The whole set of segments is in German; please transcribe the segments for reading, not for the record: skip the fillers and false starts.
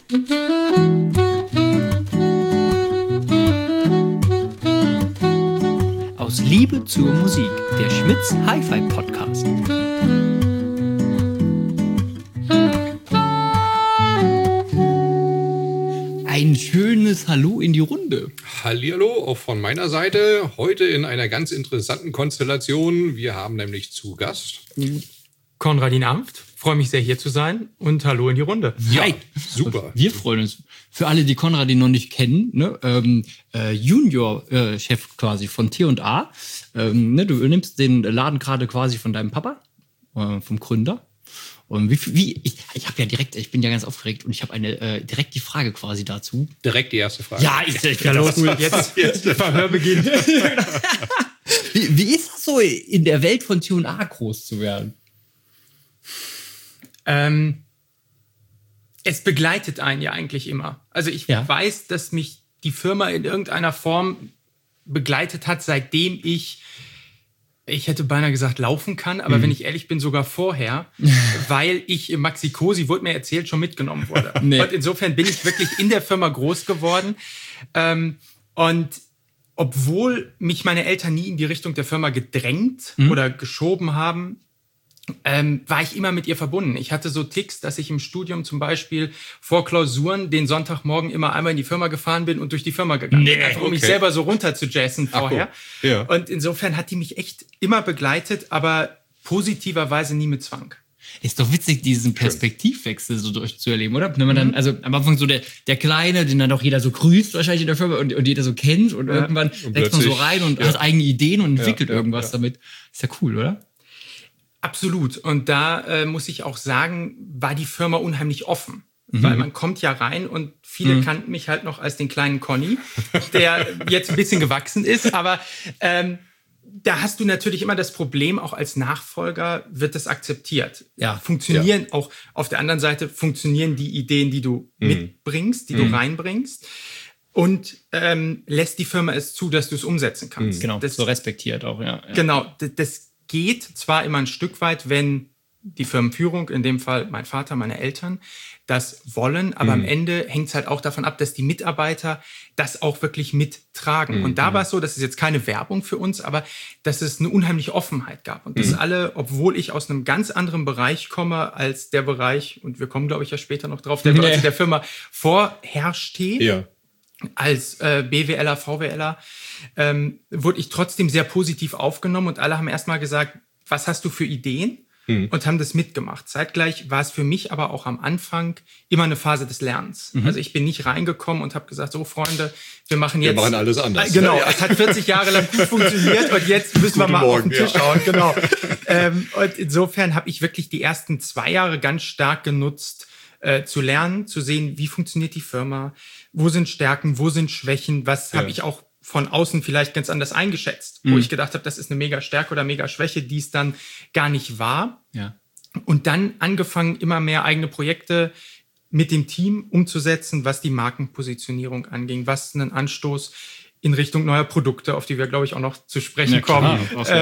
Aus Liebe zur Musik, der Schmitz Hi-Fi Podcast. Ein schönes Hallo in die Runde. Hallihallo, auch von meiner Seite. Heute in einer ganz interessanten Konstellation. Wir haben nämlich zu Gast Konradin Amft. Freue mich sehr, hier zu sein. Und hallo in die Runde. Ja, super. Wir freuen uns. Für alle, die Konradin noch nicht kennen, ne, Junior-Chef quasi von T&A. Du übernimmst den Laden gerade quasi von deinem Papa, vom Gründer. Und ich bin ja ganz aufgeregt und ich habe direkt die Frage quasi dazu. Direkt die erste Frage. Ja, los. Jetzt Verhör beginnt. Wie ist das so, in der Welt von T&A groß zu werden? Es begleitet einen ja eigentlich immer. Also ich weiß, dass mich die Firma in irgendeiner Form begleitet hat, seitdem ich hätte beinahe gesagt, laufen kann, aber wenn ich ehrlich bin, sogar vorher, weil ich im Maxi-Cosi, wurde mir erzählt, schon mitgenommen wurde. Nee. Und insofern bin ich wirklich in der Firma groß geworden. Und obwohl mich meine Eltern nie in die Richtung der Firma gedrängt oder geschoben haben, war ich immer mit ihr verbunden. Ich hatte so Ticks, dass ich im Studium zum Beispiel vor Klausuren den Sonntagmorgen immer einmal in die Firma gefahren bin und durch die Firma gegangen bin. Einfach um mich selber so runter zu jazzen vorher. Cool. Ja. Und insofern hat die mich echt immer begleitet, aber positiverweise nie mit Zwang. Ist doch witzig, diesen Perspektivwechsel so durchzuerleben, oder? Wenn man dann, also am Anfang so der Kleine, den dann auch jeder so grüßt wahrscheinlich in der Firma und jeder so kennt und irgendwann wächst man so rein und hat eigene Ideen und entwickelt irgendwas damit. Ist ja cool, oder? Absolut. Und da muss ich auch sagen, war die Firma unheimlich offen. Weil man kommt ja rein und viele kannten mich halt noch als den kleinen Conny, der jetzt ein bisschen gewachsen ist. Aber da hast du natürlich immer das Problem, auch als Nachfolger wird das akzeptiert. Ja. Funktionieren auch auf der anderen Seite, funktionieren die Ideen, die du mitbringst, die du reinbringst. Und lässt die Firma es zu, dass du es umsetzen kannst. Genau, das so respektiert auch, ja. Genau, das geht zwar immer ein Stück weit, wenn die Firmenführung, in dem Fall mein Vater, meine Eltern, das wollen, aber am Ende hängt es halt auch davon ab, dass die Mitarbeiter das auch wirklich mittragen. Und da war es so, das ist jetzt keine Werbung für uns, aber dass es eine unheimliche Offenheit gab. Und dass alle, obwohl ich aus einem ganz anderen Bereich komme als der Bereich, und wir kommen, glaube ich, ja später noch drauf, der Bereich der Firma vorherrschte, als BWLer, VWLer, wurde ich trotzdem sehr positiv aufgenommen und alle haben erstmal gesagt, was hast du für Ideen? Und haben das mitgemacht. Zeitgleich war es für mich aber auch am Anfang immer eine Phase des Lernens. Also ich bin nicht reingekommen und habe gesagt, so Freunde, wir machen alles anders. Genau, es hat 40 Jahre lang gut funktioniert und jetzt müssen wir mal auf den Tisch schauen. Genau. Und insofern habe ich wirklich die ersten 2 Jahre ganz stark genutzt, zu lernen, zu sehen, wie funktioniert die Firma, wo sind Stärken, wo sind Schwächen, was habe ich auch von außen vielleicht ganz anders eingeschätzt, wo ich gedacht habe, das ist eine mega Stärke oder mega Schwäche, die es dann gar nicht war. Ja. Und dann angefangen, immer mehr eigene Projekte mit dem Team umzusetzen, was die Markenpositionierung anging, was einen Anstoß in Richtung neuer Produkte, auf die wir, glaube ich, auch noch zu sprechen kommen,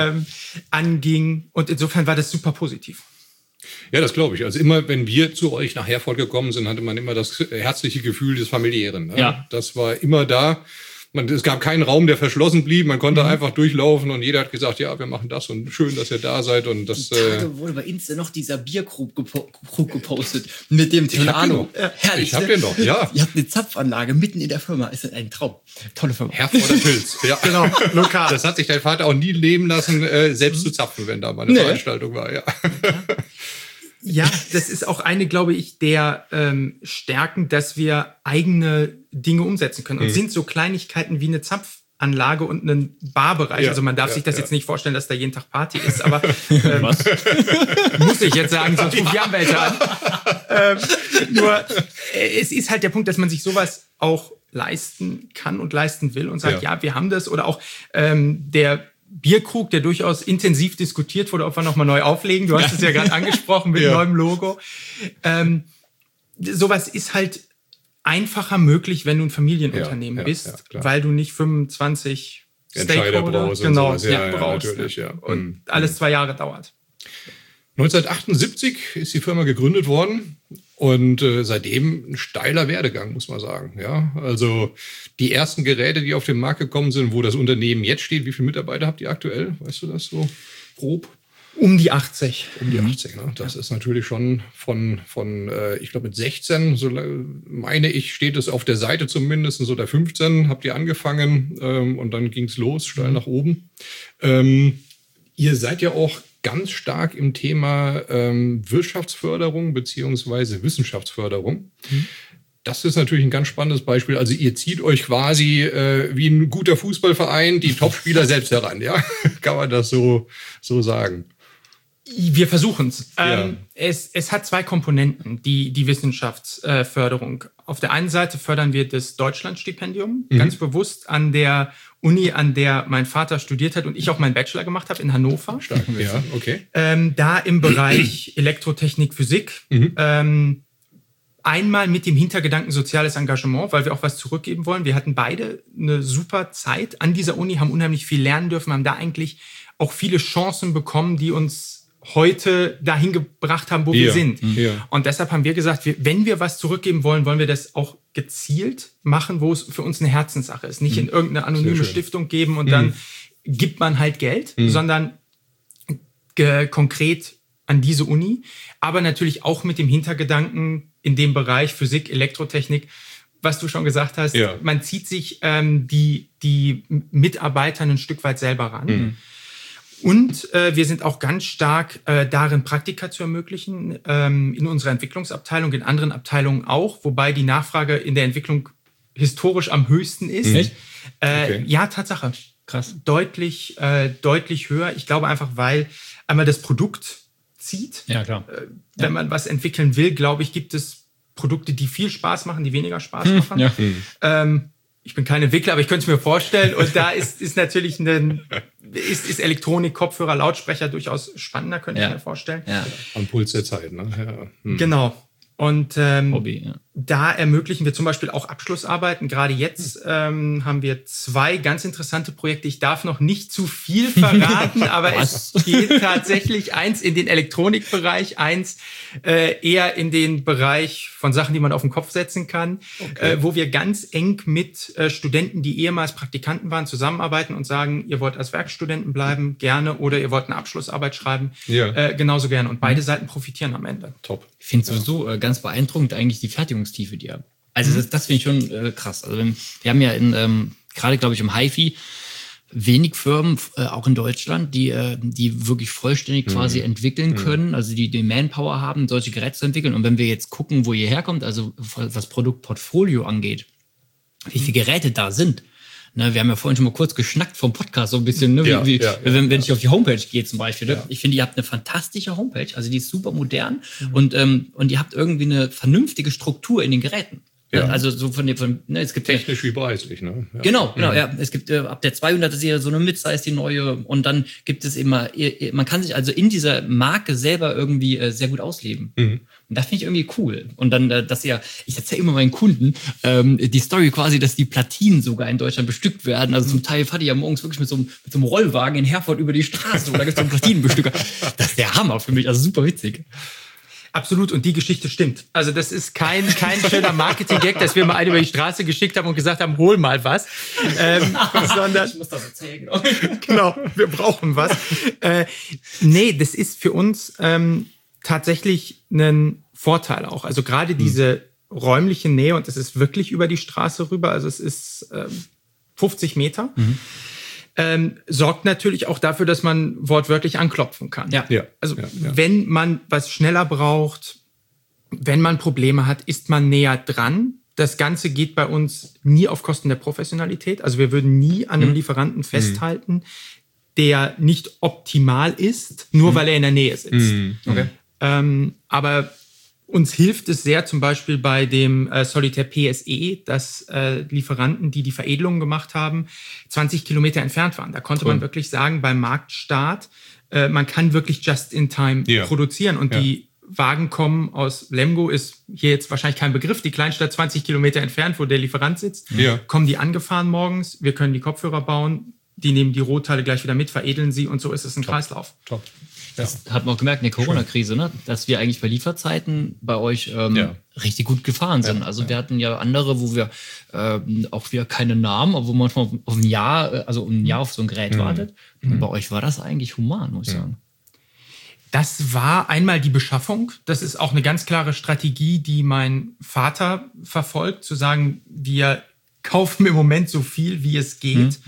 anging. Und insofern war das super positiv. Ja, das glaube ich. Also immer, wenn wir zu euch nach Herford gekommen sind, hatte man immer das herzliche Gefühl des Familiären. Ne? Ja. Das war immer da. Es gab keinen Raum, der verschlossen blieb. Man konnte einfach durchlaufen und jeder hat gesagt, ja, wir machen das und schön, dass ihr da seid. Und das wurde bei Insta noch dieser Bierkrug gepostet mit dem Tornado. Ich hab den doch, ja. Ihr habt eine Zapfanlage mitten in der Firma. Ist ein Traum. Tolle Firma. Herforder Pilz. Ja, genau. Lokal. Das hat sich dein Vater auch nie leben lassen, selbst zu zapfen, wenn da mal eine Veranstaltung war. Ja. Ja, das ist auch eine, glaube ich, der Stärken, dass wir eigene Dinge umsetzen können. Und sind so Kleinigkeiten wie eine Zapfanlage und einen Barbereich. Ja, also man darf sich das jetzt nicht vorstellen, dass da jeden Tag Party ist, aber muss ich jetzt sagen, sonst rufe ich Anwälte an. Nur es ist halt der Punkt, dass man sich sowas auch leisten kann und leisten will und sagt, ja wir haben das. Oder auch der Bierkrug, der durchaus intensiv diskutiert wurde, ob wir nochmal neu auflegen. Du hast es ja gerade angesprochen mit neuem Logo. Sowas ist halt einfacher möglich, wenn du ein Familienunternehmen bist, weil du nicht 25 Entscheider brauchst. Brauchst. Und alles 2 Jahre dauert. 1978 ist die Firma gegründet worden und seitdem ein steiler Werdegang, muss man sagen. Ja, also die ersten Geräte, die auf den Markt gekommen sind, wo das Unternehmen jetzt steht, wie viele Mitarbeiter habt ihr aktuell? Weißt du das so grob? Um die 80. Um die 80, ne? Das ist natürlich schon von ich glaube mit 16, so meine ich, steht es auf der Seite zumindest, so der 15 habt ihr angefangen und dann ging es los, steil nach oben. Ihr seid ja auch ganz stark im Thema Wirtschaftsförderung beziehungsweise Wissenschaftsförderung. Das ist natürlich ein ganz spannendes Beispiel. Also ihr zieht euch quasi wie ein guter Fußballverein die Topspieler selbst heran, ja? Kann man das so sagen? Wir versuchen es. Ja. Es hat zwei Komponenten, die Wissenschaftsförderung. Auf der einen Seite fördern wir das Deutschlandstipendium, ganz bewusst an der Uni, an der mein Vater studiert hat und ich auch meinen Bachelor gemacht habe in Hannover. Stark, ja, okay. Da im Bereich Elektrotechnik, Physik. Einmal mit dem Hintergedanken soziales Engagement, weil wir auch was zurückgeben wollen. Wir hatten beide eine super Zeit an dieser Uni, haben unheimlich viel lernen dürfen, haben da eigentlich auch viele Chancen bekommen, die uns heute dahin gebracht haben, wo wir sind. Ja. Und deshalb haben wir gesagt, wenn wir was zurückgeben wollen, wollen wir das auch gezielt machen, wo es für uns eine Herzenssache ist. Nicht in irgendeine anonyme Stiftung geben und dann gibt man halt Geld, sondern konkret an diese Uni. Aber natürlich auch mit dem Hintergedanken in dem Bereich Physik, Elektrotechnik, was du schon gesagt hast, man zieht sich die Mitarbeiter ein Stück weit selber ran. Und wir sind auch ganz stark darin, Praktika zu ermöglichen, in unserer Entwicklungsabteilung, in anderen Abteilungen auch, wobei die Nachfrage in der Entwicklung historisch am höchsten ist. Echt? Okay. Ja, Tatsache. Krass. Deutlich höher. Ich glaube einfach, weil einmal das Produkt zieht. Ja, klar. Wenn man was entwickeln will, glaube ich, gibt es Produkte, die viel Spaß machen, die weniger Spaß machen. Ja. Ich bin kein Entwickler, aber ich könnte es mir vorstellen. Und da ist natürlich ist Elektronik, Kopfhörer, Lautsprecher durchaus spannender, könnte ich mir vorstellen. Ja. Am Puls der Zeit, ne? Ja. Genau. Und Hobby, da ermöglichen wir zum Beispiel auch Abschlussarbeiten. Gerade jetzt haben wir 2 ganz interessante Projekte. Ich darf noch nicht zu viel verraten, aber es geht tatsächlich eins in den Elektronikbereich, eins eher in den Bereich von Sachen, die man auf den Kopf setzen kann, wo wir ganz eng mit Studenten, die ehemals Praktikanten waren, zusammenarbeiten und sagen, ihr wollt als Werkstudenten bleiben, gerne, oder ihr wollt eine Abschlussarbeit schreiben, genauso gerne. Und beide Seiten profitieren am Ende. Top. Ich finde sowieso ganz beeindruckend eigentlich die Fertigungstiefe, die ihr habt. Also das finde ich schon krass. Also wir haben ja gerade, glaube ich, im HiFi wenig Firmen, auch in Deutschland, die wirklich vollständig quasi entwickeln können, also die Manpower haben, solche Geräte zu entwickeln. Und wenn wir jetzt gucken, wo ihr herkommt, also was Produktportfolio angeht, wie viele Geräte da sind. Ne, wir haben ja vorhin schon mal kurz geschnackt vom Podcast so ein bisschen, ne, wenn ich auf die Homepage gehe zum Beispiel. Ne? Ich finde, ihr habt eine fantastische Homepage, also die ist super modern und ihr habt irgendwie eine vernünftige Struktur in den Geräten. Ja. Also so es gibt technisch wie preislich, ne? Ja. Genau. Ja. Es gibt ab der 200er Serie so eine Midsize, die neue, und dann gibt es immer, man kann sich also in dieser Marke selber irgendwie sehr gut ausleben. Und das finde ich irgendwie cool. Und dann, ich erzähle immer meinen Kunden die Story quasi, dass die Platinen sogar in Deutschland bestückt werden. Also zum Teil fahre ich ja morgens wirklich mit so einem Rollwagen in Herford über die Straße, oder gibt es so einen Platinenbestücker. Das ist der Hammer für mich, also super witzig. Absolut, und die Geschichte stimmt. Also das ist kein schöner Marketing-Gag, dass wir mal einen über die Straße geschickt haben und gesagt haben, hol mal was. Sondern, ich muss das erzählen, genau, wir brauchen was. Nee, das ist für uns tatsächlich ein Vorteil auch. Also gerade diese räumliche Nähe, und das ist wirklich über die Straße rüber, also es ist 50 Meter. Sorgt natürlich auch dafür, dass man wortwörtlich anklopfen kann. Wenn man was schneller braucht, wenn man Probleme hat, ist man näher dran. Das Ganze geht bei uns nie auf Kosten der Professionalität. Also wir würden nie an einem Lieferanten festhalten, der nicht optimal ist, nur weil er in der Nähe sitzt. Okay. Aber uns hilft es sehr, zum Beispiel bei dem Solitaire PSE, dass Lieferanten, die Veredelungen gemacht haben, 20 Kilometer entfernt waren. Da konnte man wirklich sagen, beim Marktstart, man kann wirklich just in time produzieren. Und die Wagen kommen aus Lemgo, ist hier jetzt wahrscheinlich kein Begriff, die Kleinstadt 20 Kilometer entfernt, wo der Lieferant sitzt. Kommen die angefahren morgens, wir können die Kopfhörer bauen, die nehmen die Rohteile gleich wieder mit, veredeln sie, und so ist es ein Kreislauf. Top. Das hat man auch gemerkt in der Corona-Krise, ne? Dass wir eigentlich bei Lieferzeiten bei euch richtig gut gefahren sind. Also wir hatten ja andere, wo wir auch wieder keine Namen, obwohl man auf ein Jahr auf so ein Gerät wartet. Und bei euch war das eigentlich human, muss ich sagen. Das war einmal die Beschaffung. Das ist auch eine ganz klare Strategie, die mein Vater verfolgt, zu sagen, wir kaufen im Moment so viel, wie es geht.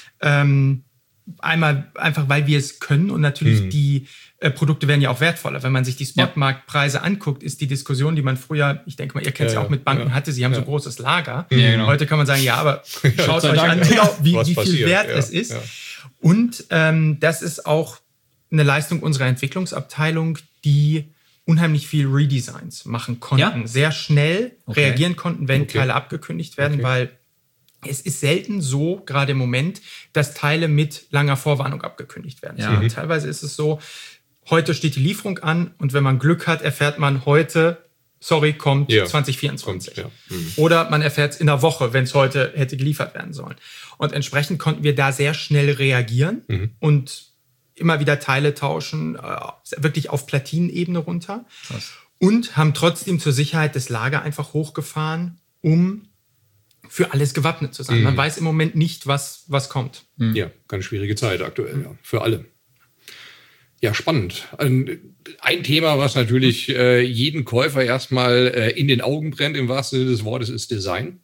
Einmal einfach, weil wir es können und natürlich die Produkte werden ja auch wertvoller. Wenn man sich die Spotmarktpreise anguckt, ist die Diskussion, die man früher, ich denke mal, ihr kennt es ja auch mit Banken, hatte, sie haben so großes Lager. Ja, genau. Heute kann man sagen, ja, aber schaut euch an, wie viel wert es ist. Ja. Und das ist auch eine Leistung unserer Entwicklungsabteilung, die unheimlich viel Redesigns machen konnten. Sehr schnell reagieren konnten, wenn Teile abgekündigt werden, weil es ist selten so, gerade im Moment, dass Teile mit langer Vorwarnung abgekündigt werden. Ja. Teilweise ist es so, heute steht die Lieferung an und wenn man Glück hat, erfährt man heute, kommt 2024. Oder man erfährt es in einer Woche, wenn es heute hätte geliefert werden sollen. Und entsprechend konnten wir da sehr schnell reagieren und immer wieder Teile tauschen, wirklich auf Platinenebene runter. Krass. Und haben trotzdem zur Sicherheit das Lager einfach hochgefahren, um für alles gewappnet zu sein. Man weiß im Moment nicht, was kommt. Ja, ganz schwierige Zeit aktuell, für alle. Ja, spannend. Ein Thema, was natürlich jeden Käufer erstmal in den Augen brennt, im wahrsten Sinne des Wortes, ist Design.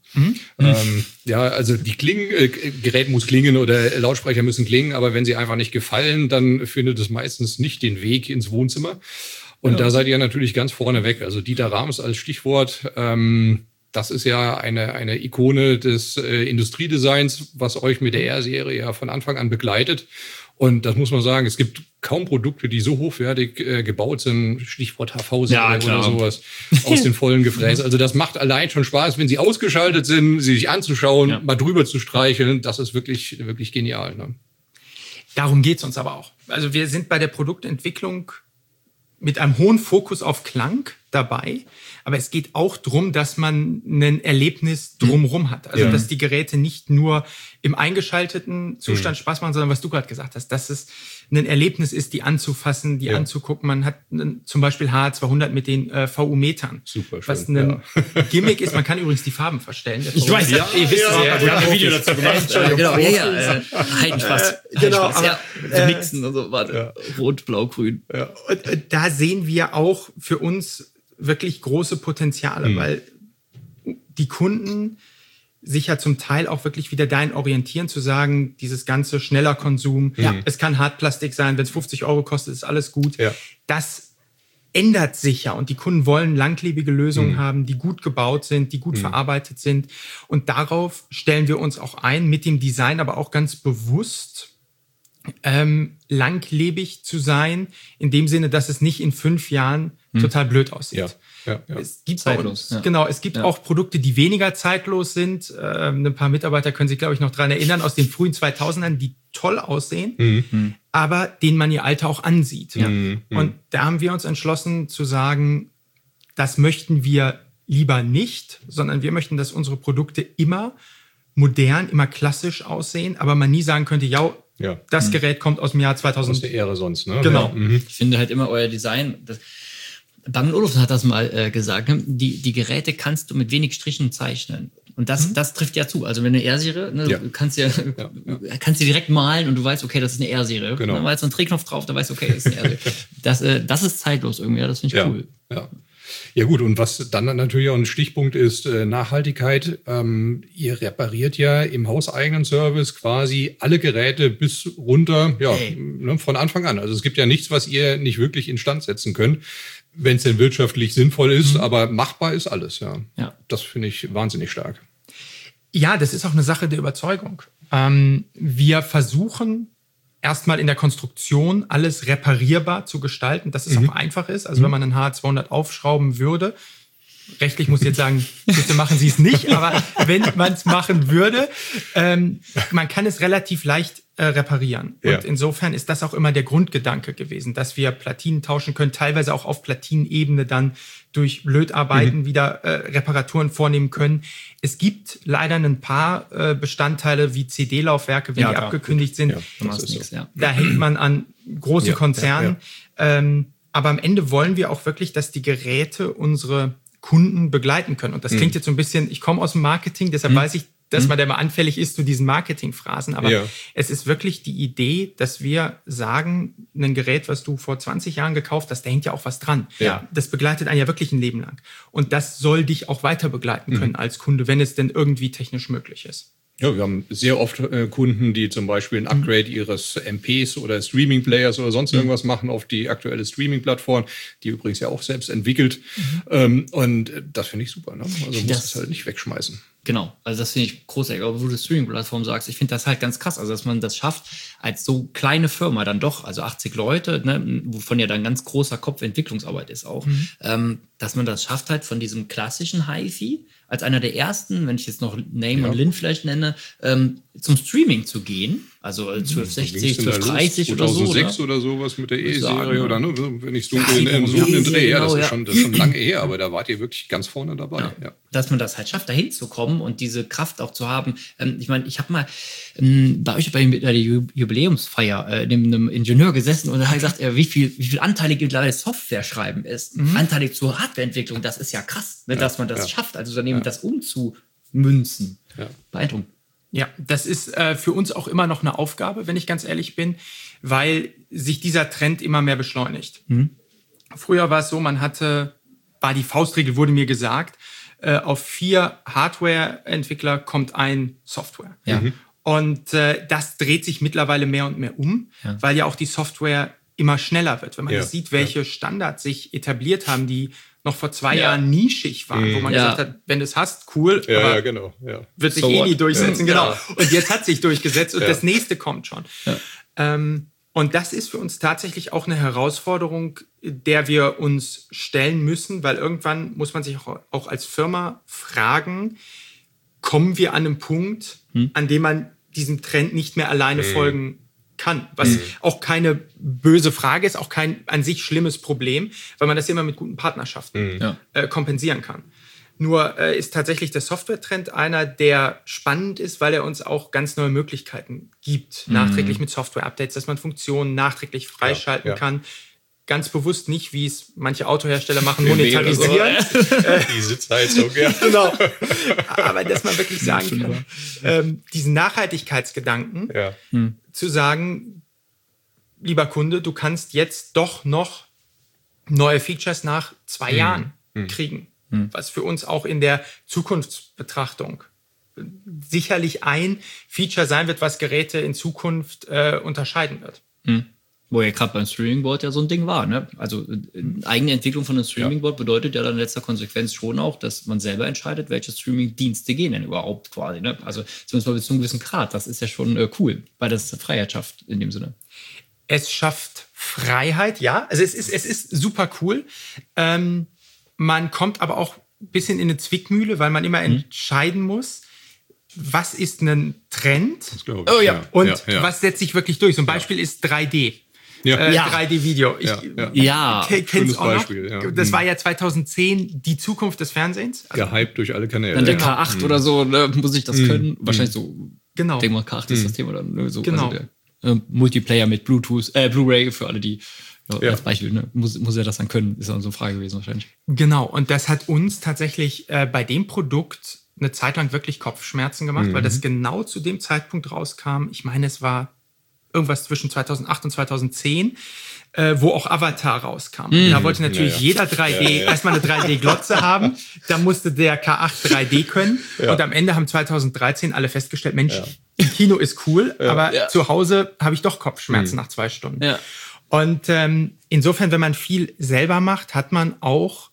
Also die Gerät muss klingen oder Lautsprecher müssen klingen, aber wenn sie einfach nicht gefallen, dann findet es meistens nicht den Weg ins Wohnzimmer. Und da seid ihr natürlich ganz vorne weg. Also Dieter Rams als Stichwort, das ist ja eine Ikone des Industriedesigns, was euch mit der R-Serie ja von Anfang an begleitet. Und das muss man sagen, es gibt kaum Produkte, die so hochwertig gebaut sind, Stichwort HV-Serie oder sowas, aus den vollen Gefräßen. Also das macht allein schon Spaß, wenn sie ausgeschaltet sind, sie sich anzuschauen, mal drüber zu streicheln. Das ist wirklich, wirklich genial. Ne? Darum geht's uns aber auch. Also wir sind bei der Produktentwicklung mit einem hohen Fokus auf Klang dabei. Aber es geht auch darum, dass man ein Erlebnis drumherum hat. Also, dass die Geräte nicht nur im eingeschalteten Zustand Spaß machen, sondern was du gerade gesagt hast, dass es ein Erlebnis ist, die anzufassen, die anzugucken. Man hat zum Beispiel H200 mit den VU-Metern. Super schön. Was ein Gimmick ist. Man kann übrigens die Farben verstellen. Ich weiß, ihr wisst ja, wir haben ein Video dazu gemacht. Heidenspaß. Genau. Mixen und so. Warte. Rot, Blau, Grün. Und da sehen wir auch für uns wirklich große Potenziale, weil die Kunden sich ja zum Teil auch wirklich wieder dahin orientieren, zu sagen, dieses ganze schneller Konsum, es kann Hartplastik sein, wenn es 50 € kostet, ist alles gut. Ja. Das ändert sich ja und die Kunden wollen langlebige Lösungen haben, die gut gebaut sind, die gut verarbeitet sind. Und darauf stellen wir uns auch ein, mit dem Design aber auch ganz bewusst langlebig zu sein, in dem Sinne, dass es nicht in 5 Jahren total blöd aussieht. Ja. Es gibt zeitlos. Es gibt auch Produkte, die weniger zeitlos sind. Ein paar Mitarbeiter können sich, glaube ich, noch daran erinnern, aus den frühen 2000ern, die toll aussehen, aber denen man ihr Alter auch ansieht. Und da haben wir uns entschlossen zu sagen, das möchten wir lieber nicht, sondern wir möchten, dass unsere Produkte immer modern, immer klassisch aussehen, aber man nie sagen könnte, das Gerät kommt aus dem Jahr 2000. Aus der Ehre sonst, ne? Genau. Ich finde halt immer euer Design, Bang & Olufsen hat das mal gesagt, ne? Die Geräte kannst du mit wenig Strichen zeichnen. Und das trifft ja zu. Also wenn eine R-Serie, du kannst kannst du direkt malen und du weißt, okay, das ist eine R-Serie. Genau. Dann war jetzt ein Drehknopf drauf, da weißt du, okay, das ist eine R-Serie. Das ist zeitlos irgendwie, das finde ich cool. Ja gut, und was dann natürlich auch ein Stichpunkt ist, Nachhaltigkeit. Ihr repariert ja im hauseigenen Service quasi alle Geräte bis runter, von Anfang an. Also es gibt ja nichts, was ihr nicht wirklich instand setzen könnt, wenn es denn wirtschaftlich sinnvoll ist, aber machbar ist alles. Ja. Das finde ich wahnsinnig stark. Ja, das ist auch eine Sache der Überzeugung. Wir versuchen erstmal in der Konstruktion alles reparierbar zu gestalten, dass es auch einfach ist. Also wenn man einen H200 aufschrauben würde, rechtlich muss ich jetzt sagen, bitte machen Sie es nicht, aber wenn man es machen würde, man kann es relativ leicht reparieren. Und insofern ist das auch immer der Grundgedanke gewesen, dass wir Platinen tauschen können, teilweise auch auf Platinenebene dann durch Lötarbeiten wieder Reparaturen vornehmen können. Es gibt leider ein paar Bestandteile wie CD-Laufwerke, wenn die abgekündigt sind. Da hängt Da hängt man an großen Konzernen. Aber am Ende wollen wir auch wirklich, dass die Geräte unsere Kunden begleiten können. Und das klingt jetzt so ein bisschen, ich komme aus dem Marketing, deshalb weiß ich, dass man da immer anfällig ist zu diesen Marketingphrasen. Aber es ist wirklich die Idee, dass wir sagen, ein Gerät, was du vor 20 Jahren gekauft hast, da hängt ja auch was dran. Ja. Das begleitet einen ja wirklich ein Leben lang. Und das soll dich auch weiter begleiten können als Kunde, wenn es denn irgendwie technisch möglich ist. Ja, wir haben sehr oft Kunden, die zum Beispiel ein Upgrade ihres MPs oder Streaming-Players oder sonst irgendwas machen auf die aktuelle Streaming-Plattform, die übrigens ja auch selbst entwickelt. Und das finde ich super. Ne? Also muss es halt nicht wegschmeißen. Genau, also das finde ich großartig. Aber wo du Streaming-Plattform sagst, ich finde das halt ganz krass, also dass man das schafft, als so kleine Firma dann doch, also 80 Leute, ne, wovon ja dann ganz großer Kopf Entwicklungsarbeit ist auch, dass man das schafft halt von diesem klassischen HiFi als einer der ersten, wenn ich jetzt noch Name und Lin vielleicht nenne, zum Streaming zu gehen. Also 1260, 1230 oder so. 2006 oder sowas mit der E-Serie oder ne, wenn ich so den Dreh. Ja, das ist schon lange her, aber da wart ihr wirklich ganz vorne dabei. Ja. Ja. Dass man das halt schafft, da hinzukommen und diese Kraft auch zu haben. Ich meine, ich habe mal bei euch bei der Jubiläumsfeier neben einem Ingenieur gesessen und er hat gesagt, wie viel anteilig mittlerweile Software schreiben ist. Anteilig zur Hardwareentwicklung, das ist ja krass, ne, dass man das schafft, als Unternehmen das umzumünzen. Ja. Beeindruckend. Ja, das ist für uns auch immer noch eine Aufgabe, wenn ich ganz ehrlich bin, weil sich dieser Trend immer mehr beschleunigt. Früher war es so, war die Faustregel, wurde mir gesagt, auf 4 Hardware-Entwickler kommt ein Software. Ja. Und das dreht sich mittlerweile mehr und mehr weil ja auch die Software immer schneller wird. Wenn man das sieht, welche Standards sich etabliert haben, die noch vor 2 Jahren nischig waren, wo man gesagt hat, wenn du es hast, cool, aber genau. wird sich nie durchsetzen. Genau. Und jetzt hat sich durchgesetzt und das nächste kommt schon. Ja. Und das ist für uns tatsächlich auch eine Herausforderung, der wir uns stellen müssen, weil irgendwann muss man sich auch als Firma fragen, kommen wir an einen Punkt, an dem man diesem Trend nicht mehr alleine folgen kann, was auch keine böse Frage ist, auch kein an sich schlimmes Problem, weil man das immer mit guten Partnerschaften kompensieren kann. Nur ist tatsächlich der Software-Trend einer, der spannend ist, weil er uns auch ganz neue Möglichkeiten gibt, nachträglich mit Software-Updates, dass man Funktionen nachträglich freischalten kann. Ganz bewusst nicht, wie es manche Autohersteller machen, monetarisieren. Die Sitzheizung, Genau. Aber dass man wirklich sagen kann, diesen Nachhaltigkeitsgedanken zu sagen, lieber Kunde, du kannst jetzt doch noch neue Features nach 2 Jahren kriegen. Was für uns auch in der Zukunftsbetrachtung sicherlich ein Feature sein wird, was Geräte in Zukunft unterscheiden wird. Wo ja gerade beim Streaming-Board ja so ein Ding war. Ne? Also eigene Entwicklung von einem Streaming-Board bedeutet ja dann in letzter Konsequenz schon auch, dass man selber entscheidet, welche Streaming-Dienste gehen denn überhaupt quasi. Ne? Also zumindest mal bis zu einem gewissen Grad. Das ist ja schon cool, weil das Freiheit schafft in dem Sinne. Es schafft Freiheit, ja. Also es ist super cool. Man kommt aber auch ein bisschen in eine Zwickmühle, weil man immer entscheiden muss, was ist ein Trend? Das glaube ich. Und was setzt sich wirklich durch? So ein Beispiel ist 3D. 3D-Video. Kennst auch noch? Beispiel, Das war ja 2010 die Zukunft des Fernsehens. Also gehypt durch alle Kanäle. Dann der K8 oder so, ne, muss ich das können? Wahrscheinlich so. Genau. Denk mal, K8 ist das Thema dann. Ne, so, genau. Also der, Multiplayer mit Blu-ray für alle, die als Beispiel, ne, muss er das dann können? Ist dann so eine Frage gewesen wahrscheinlich. Genau. Und das hat uns tatsächlich bei dem Produkt eine Zeit lang wirklich Kopfschmerzen gemacht, weil das genau zu dem Zeitpunkt rauskam. Ich meine, es war irgendwas zwischen 2008 und 2010, wo auch Avatar rauskam. Da wollte natürlich jeder 3D erstmal eine 3D-Glotze haben. Da musste der K8 3D können. Und am Ende haben 2013 alle festgestellt, Mensch, im Kino ist cool, aber zu Hause habe ich doch Kopfschmerzen nach 2 Stunden. Ja. Und insofern, wenn man viel selber macht, hat man auch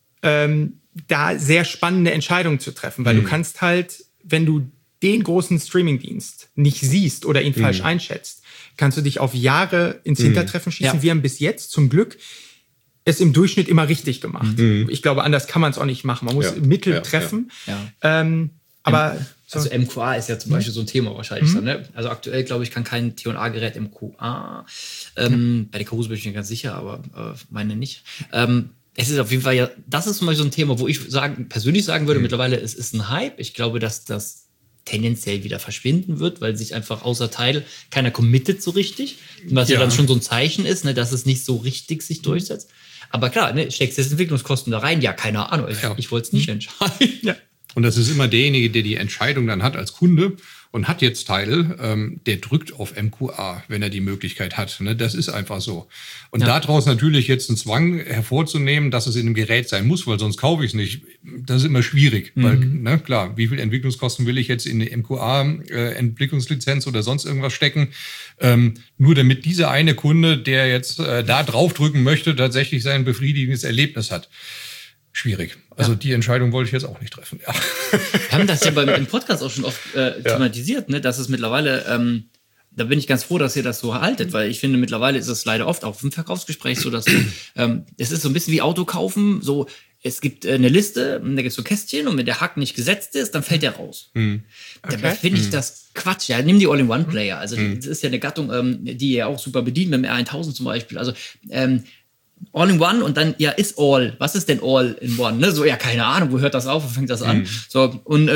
da sehr spannende Entscheidungen zu treffen, weil du kannst halt, wenn du den großen Streamingdienst nicht siehst oder ihn falsch einschätzt, kannst du dich auf Jahre ins Hintertreffen schießen. Ja. Wir haben bis jetzt zum Glück es im Durchschnitt immer richtig gemacht. Ich glaube, anders kann man es auch nicht machen. Man muss Mittel treffen. Ja. Aber also MQA ist ja zum Beispiel so ein Thema wahrscheinlich. Dann, ne? Also aktuell, glaube ich, kann kein T&A-Gerät MQA. Bei der Karus bin ich mir ganz sicher, aber meine nicht. Es ist auf jeden Fall das ist zum Beispiel so ein Thema, wo ich persönlich sagen würde, mittlerweile es ist ein Hype. Ich glaube, dass das tendenziell wieder verschwinden wird, weil sich einfach außer Tidal keiner committet so richtig, was ja dann schon so ein Zeichen ist, ne, dass es nicht so richtig sich durchsetzt. Aber klar, ne, steckst du jetzt Entwicklungskosten da rein? Ja, keine Ahnung. Ich wollte es nicht entscheiden. Ja. Und das ist immer derjenige, der die Entscheidung dann hat als Kunde und hat jetzt Tidal, der drückt auf MQA, wenn er die Möglichkeit hat. Ne? Das ist einfach so. Und daraus natürlich jetzt einen Zwang hervorzunehmen, dass es in einem Gerät sein muss, weil sonst kaufe ich es nicht, das ist immer schwierig. Weil, ne, klar, wie viel Entwicklungskosten will ich jetzt in eine MQA-Entwicklungslizenz oder sonst irgendwas stecken? Nur damit dieser eine Kunde, der jetzt da draufdrücken möchte, tatsächlich sein befriedigendes Erlebnis hat. Schwierig. Also die Entscheidung wollte ich jetzt auch nicht treffen. Ja. Wir haben das ja im Podcast auch schon oft thematisiert, ne? Dass es mittlerweile, da bin ich ganz froh, dass ihr das so haltet, weil ich finde, mittlerweile ist es leider oft auch im Verkaufsgespräch so, dass es ist so ein bisschen wie Auto kaufen, so es gibt eine Liste, da gibt es so Kästchen und wenn der Haken nicht gesetzt ist, dann fällt der raus. Okay. Dabei finde ich das Quatsch. Ja, nimm die All-in-One-Player. Also das ist ja eine Gattung, die ihr auch super bedient mit dem R1000 zum Beispiel. Also All-in-One und dann, ja, ist All. Was ist denn All-in-One? Ne? So, ja, keine Ahnung, wo hört das auf, wo fängt das an? So, und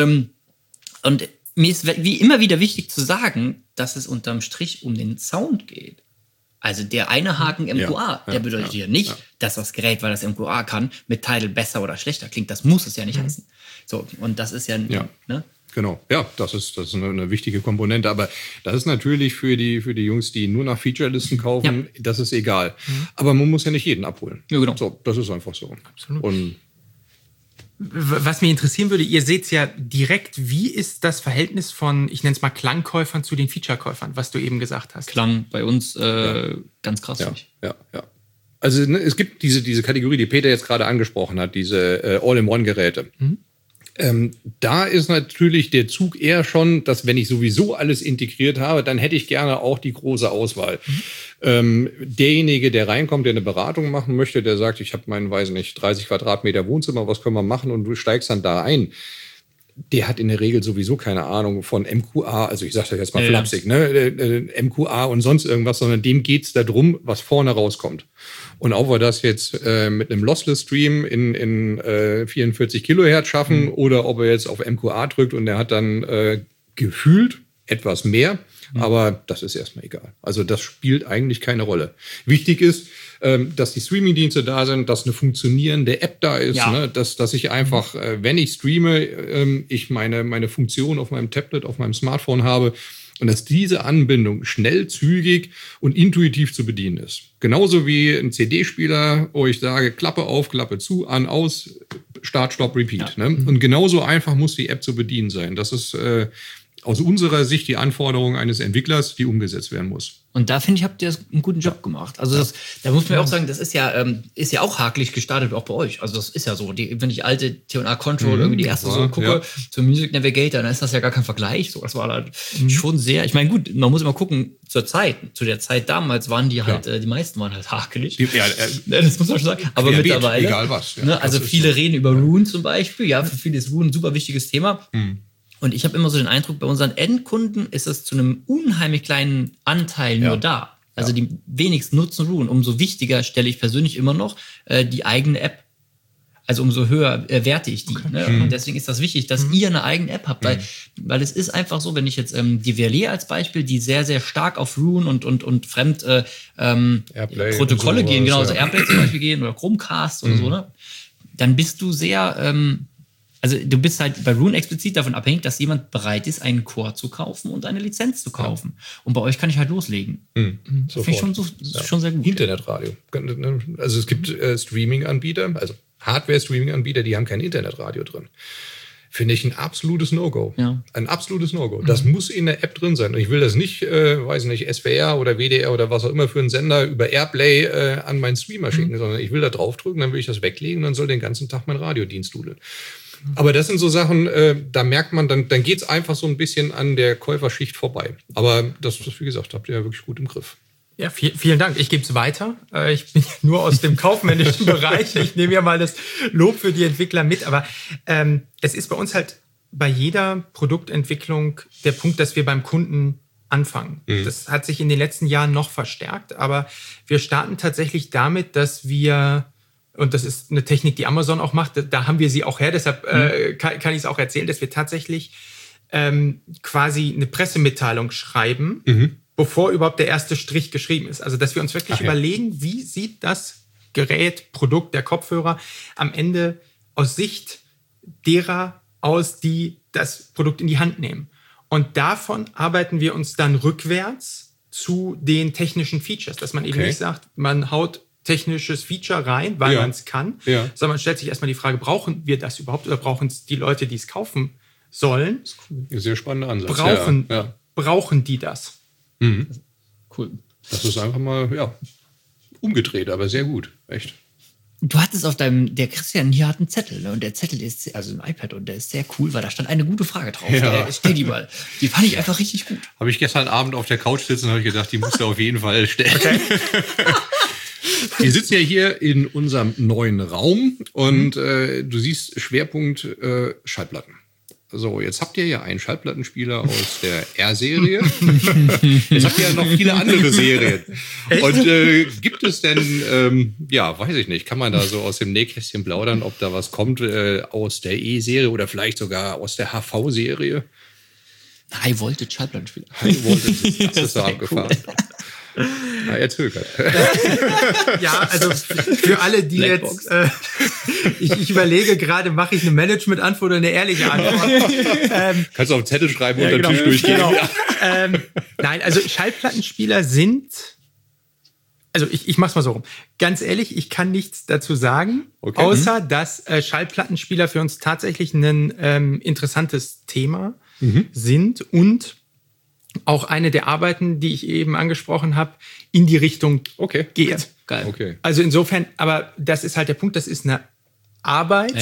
mir ist wie immer wieder wichtig zu sagen, dass es unterm Strich um den Sound geht. Also der eine Haken MQA, der bedeutet ja nicht, dass das Gerät, weil das MQA kann, mit Tidal besser oder schlechter klingt. Das muss es ja nicht heißen. So, und das ist ja. Ne? Genau, ja, das ist eine wichtige Komponente. Aber das ist natürlich für die Jungs, die nur nach Featurelisten kaufen, das ist egal. Aber man muss ja nicht jeden abholen. Ja, genau. So, das ist einfach so. Absolut. Und was mich interessieren würde, ihr seht es ja direkt, wie ist das Verhältnis von, ich nenne es mal Klangkäufern zu den Featurekäufern, was du eben gesagt hast? Klang bei uns ganz krass. Ja. Also es gibt diese Kategorie, die Peter jetzt gerade angesprochen hat, diese All-in-One-Geräte. Da ist natürlich der Zug eher schon, dass wenn ich sowieso alles integriert habe, dann hätte ich gerne auch die große Auswahl. Derjenige, der reinkommt, der eine Beratung machen möchte, der sagt, ich habe meinen, 30 Quadratmeter Wohnzimmer, was können wir machen? Und du steigst dann da ein. Der hat in der Regel sowieso keine Ahnung von MQA, also ich sage das jetzt mal flapsig, ne? MQA und sonst irgendwas, sondern dem geht's darum, was vorne rauskommt. Und ob wir das jetzt mit einem Lossless-Stream in 44 Kilohertz schaffen oder ob er jetzt auf MQA drückt und er hat dann gefühlt etwas mehr, aber das ist erstmal egal. Also das spielt eigentlich keine Rolle. Wichtig ist, dass die Streaming-Dienste da sind, dass eine funktionierende App da ist, ne? Dass ich einfach, wenn ich streame, ich meine Funktion auf meinem Tablet, auf meinem Smartphone habe und dass diese Anbindung schnell, zügig und intuitiv zu bedienen ist. Genauso wie ein CD-Spieler, wo ich sage, Klappe auf, Klappe zu, an, aus, Start, Stopp, Repeat. Ne? Und genauso einfach muss die App zu bedienen sein. Das ist aus unserer Sicht die Anforderung eines Entwicklers, die umgesetzt werden muss. Und da, finde ich, habt ihr einen guten Job gemacht. Also da muss man auch sagen, das ist ja auch hakelig gestartet, auch bei euch. Also das ist ja so. Wenn ich alte T&A Control irgendwie die erste so gucke, zum Music Navigator, dann ist das ja gar kein Vergleich. So, das war halt schon sehr, ich meine, gut, man muss immer gucken, zu der Zeit damals waren die halt, die meisten waren halt hakelig. Das muss man schon sagen. Aber mittlerweile, egal was. Ja, ne, also viele reden über Roon zum Beispiel. Ja, für viele ist Roon ein super wichtiges Thema. Und ich habe immer so den Eindruck, bei unseren Endkunden ist es zu einem unheimlich kleinen Anteil nur da. Also die wenigsten nutzen Roon. Umso wichtiger stelle ich persönlich immer noch die eigene App. Also umso höher werte ich die. Ne? Und deswegen ist das wichtig, dass ihr eine eigene App habt. Weil es ist einfach so, wenn ich jetzt die Verlier als Beispiel, die sehr, sehr stark auf Roon und fremd Protokolle gehen, genau, also Airplay zum Beispiel gehen oder Chromecast oder so, ne? Dann bist du sehr... Also du bist halt bei Roon explizit davon abhängig, dass jemand bereit ist, einen Core zu kaufen und eine Lizenz zu kaufen. Und bei euch kann ich halt loslegen. Das finde ich schon sehr gut. Internetradio. Also es gibt Streaming-Anbieter, also Hardware-Streaming-Anbieter, die haben kein Internetradio drin. Finde ich ein absolutes No-Go. Ja. Ein absolutes No-Go. Das muss in der App drin sein. Und ich will das nicht, SWR oder WDR oder was auch immer für einen Sender über Airplay an meinen Streamer schicken, sondern ich will da draufdrücken, dann will ich das weglegen und dann soll den ganzen Tag mein Radiodienst dudeln. Aber das sind so Sachen, da merkt man, dann geht's einfach so ein bisschen an der Käuferschicht vorbei. Aber das, wie gesagt, habt ihr ja wirklich gut im Griff. Ja, vielen Dank. Ich gebe es weiter. Ich bin nur aus dem kaufmännischen Bereich. Ich nehme ja mal das Lob für die Entwickler mit. Aber es ist bei uns halt bei jeder Produktentwicklung der Punkt, dass wir beim Kunden anfangen. Das hat sich in den letzten Jahren noch verstärkt. Aber wir starten tatsächlich damit, dass wir... Und das ist eine Technik, die Amazon auch macht. Da haben wir sie auch her. Deshalb kann ich es auch erzählen, dass wir tatsächlich quasi eine Pressemitteilung schreiben, bevor überhaupt der erste Strich geschrieben ist. Also dass wir uns wirklich überlegen, wie sieht das Gerät, Produkt, der Kopfhörer am Ende aus Sicht derer aus, die das Produkt in die Hand nehmen. Und davon arbeiten wir uns dann rückwärts zu den technischen Features, dass man eben nicht sagt, man haut technisches Feature rein, weil man es kann, sondern man stellt sich erstmal die Frage, brauchen wir das überhaupt oder brauchen es die Leute, die es kaufen sollen? Das ist cool. Sehr spannender Ansatz. Brauchen die das? Mhm. Cool. Das ist einfach mal, umgedreht, aber sehr gut. Echt. Du hattest der Christian hier hat einen Zettel, ne? Und der Zettel ist, also ein iPad, und der ist sehr cool, weil da stand eine gute Frage drauf. Stell die mal. Die fand ich einfach richtig gut. Habe ich gestern Abend auf der Couch sitzen und habe gedacht, die musst du auf jeden Fall stellen. Okay. Wir sitzen ja hier in unserem neuen Raum und du siehst Schwerpunkt Schallplatten. So, jetzt habt ihr ja einen Schallplattenspieler aus der R-Serie. Jetzt habt ihr ja noch viele andere Serien. Echt? Und gibt es denn, weiß ich nicht, kann man da so aus dem Nähkästchen plaudern, ob da was kommt aus der E-Serie oder vielleicht sogar aus der HV-Serie? High Voltage Schallplattenspieler. High Voltage, das ist so abgefahren. Cool. Na, er zögert. Ja, also für alle, die Blackbox. Jetzt, ich überlege gerade, mache ich eine Management-Antwort oder eine ehrliche Antwort? Kannst du auf den Zettel schreiben und unter den Tisch durchgehen. Genau. Ja. Nein, also Schallplattenspieler sind, also ich mach's mal so rum. Ganz ehrlich, ich kann nichts dazu sagen, außer dass Schallplattenspieler für uns tatsächlich ein interessantes Thema sind und auch eine der Arbeiten, die ich eben angesprochen habe, in die Richtung geht. Geil. Okay. Also insofern, aber das ist halt der Punkt, das ist eine Arbeit.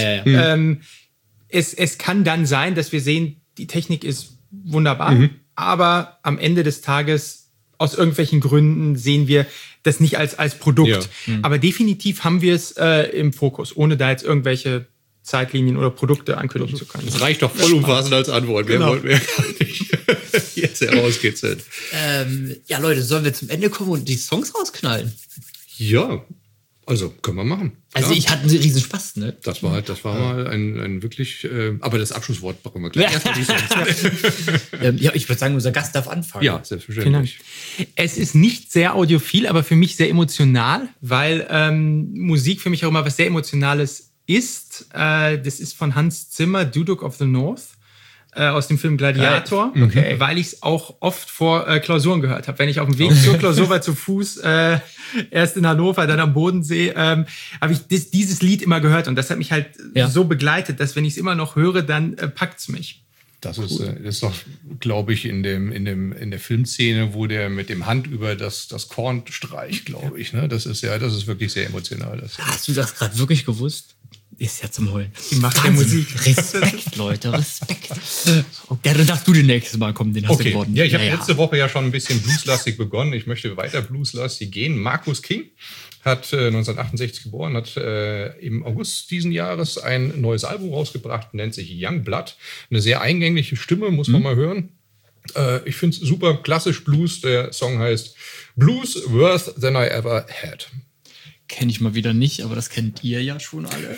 Es kann dann sein, dass wir sehen, die Technik ist wunderbar, aber am Ende des Tages, aus irgendwelchen Gründen, sehen wir das nicht als Produkt. Ja. Aber definitiv haben wir es im Fokus, ohne da jetzt irgendwelche Zeitlinien oder Produkte ankündigen zu können. Das reicht doch vollumfassend als Antwort. Mehr wollten wir gar nicht jetzt herauskitzeln. Leute, sollen wir zum Ende kommen und die Songs rausknallen? Ja, also können wir machen. Also ich hatte einen riesen Spaß, ne? Das war mal ein wirklich, aber das Abschlusswort brauchen wir gleich. Ich würde sagen, unser Gast darf anfangen. Ja, selbstverständlich. Es ist nicht sehr audiophil, aber für mich sehr emotional, weil Musik für mich auch immer was sehr Emotionales ist. Das ist von Hans Zimmer, Duduk of the North, aus dem Film Gladiator, weil ich es auch oft vor Klausuren gehört habe. Wenn ich auf dem Weg zur Klausur war, zu Fuß, erst in Hannover, dann am Bodensee, habe ich dieses Lied immer gehört. Und das hat mich halt so begleitet, dass wenn ich es immer noch höre, dann packt's mich. Das ist doch, glaube ich, in der Filmszene, wo der mit dem Hand über das Korn streicht, glaube ich. Ne? Das ist wirklich sehr emotional. Hast du das gerade wirklich gewusst? Ist ja zum Heulen. Die Macht der Musik. Respekt, Leute, Respekt. Ja, dann darfst du den nächsten Mal kommen, den hast du gewonnen. Ja, ich habe letzte Woche ja schon ein bisschen blueslastig begonnen. Ich möchte weiter blueslastig gehen. Marcus King hat 1968 geboren, hat im August diesen Jahres ein neues Album rausgebracht, nennt sich Young Blood. Eine sehr eingängliche Stimme, muss man mal hören. Ich finde es super klassisch Blues. Der Song heißt Blues Worse Than I Ever Had. Kenne ich mal wieder nicht, aber das kennt ihr ja schon alle.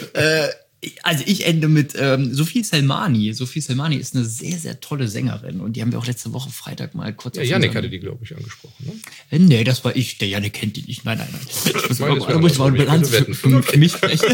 Also ich ende mit Sophie Selmani. Sophie Selmani ist eine sehr, sehr tolle Sängerin und die haben wir auch letzte Woche Freitag mal kurz... Ja, Janik hatte die, glaube ich, angesprochen. Ne? Nee, das war ich. Der Janik kennt die nicht. Nein. Da muss ich mal eine Bilanz für mich sprechen.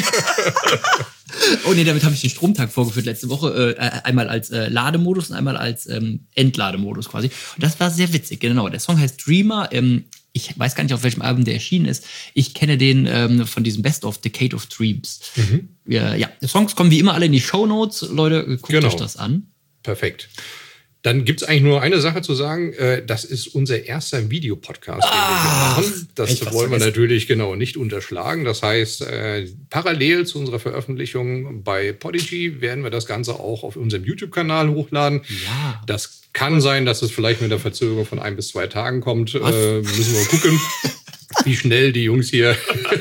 Oh nee, damit habe ich den Stromtag vorgeführt letzte Woche. Einmal als Lademodus und einmal als Entlademodus quasi. Und das war sehr witzig, genau. Der Song heißt Dreamer. Ich weiß gar nicht, auf welchem Album der erschienen ist. Ich kenne den von diesem Best of Decade of Dreams. Die Songs kommen wie immer alle in die Shownotes. Leute, guckt euch das an. Perfekt. Dann gibt es eigentlich nur eine Sache zu sagen. Das ist unser erster Videopodcast, den wir hier machen. Das wollen wir natürlich nicht unterschlagen. Das heißt, parallel zu unserer Veröffentlichung bei Podigy werden wir das Ganze auch auf unserem YouTube-Kanal hochladen. Ja. Das kann sein, dass es vielleicht mit einer Verzögerung von 1 bis 2 Tagen kommt. Müssen wir gucken, wie schnell die Jungs hier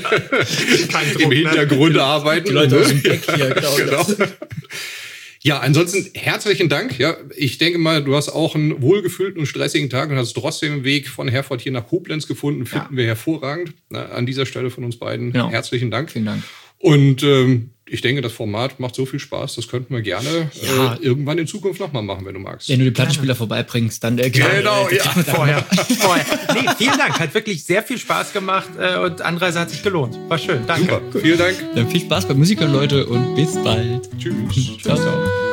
im Hintergrund arbeiten. Die Leute aus dem Deck hier, genau. Ja, ansonsten herzlichen Dank. Ja, ich denke mal, du hast auch einen wohlgefüllten und stressigen Tag und hast trotzdem den Weg von Herford hier nach Koblenz gefunden. Finden wir hervorragend. An dieser Stelle von uns beiden herzlichen Dank. Vielen Dank. Und ich denke, das Format macht so viel Spaß, das könnten wir gerne irgendwann in Zukunft nochmal machen, wenn du magst. Wenn du die Plattenspieler vorbeibringst, dann genau, vorher. Nee, vielen Dank, hat wirklich sehr viel Spaß gemacht und Anreise hat sich gelohnt. War schön, danke. Super, vielen Dank. Dann viel Spaß beim Musikern, Leute, und bis bald. Tschüss. Ciao, ciao.